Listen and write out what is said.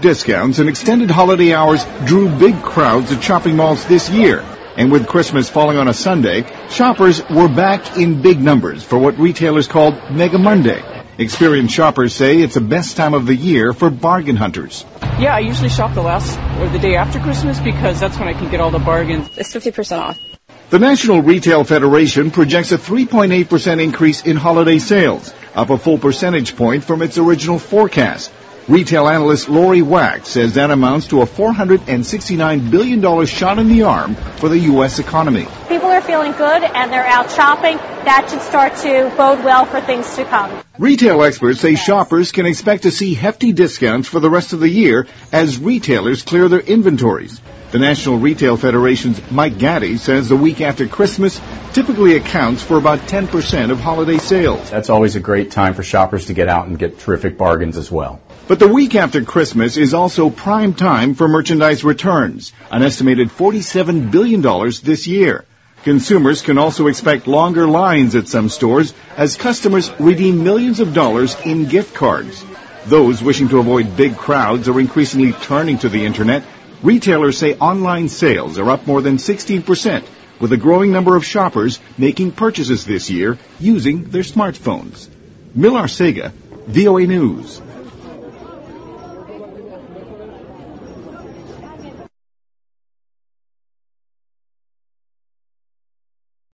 discounts and extended holiday hours drew big crowds at shopping malls this year. And with Christmas falling on a Sunday, shoppers were back in big numbers for what retailers called Mega Monday. Experienced shoppers say it's the best time of the year for bargain hunters. Yeah, I usually shop the last or the day after Christmas because that's when I can get all the bargains. It's 50% off. The National Retail Federation projects a 3.8% increase in holiday sales, up a full percentage point from its original forecast. Retail analyst Lori Wax says that amounts to a $469 billion shot in the arm for the U.S. economy. People are feeling good and they're out shopping. That should start to bode well for things to come. Retail experts say shoppers can expect to see hefty discounts for the rest of the year as retailers clear their inventories. The National Retail Federation's Mike Gaddy says the week after Christmas typically accounts for about 10% of holiday sales. That's always a great time for shoppers to get out and get terrific bargains as well. But the week after Christmas is also prime time for merchandise returns, an estimated $47 billion this year. Consumers can also expect longer lines at some stores as customers redeem millions of dollars in gift cards. Those wishing to avoid big crowds are increasingly turning to the Internet. Retailers say online sales are up more than 16%, with a growing number of shoppers making purchases this year using their smartphones. Mil Arcega, VOA News.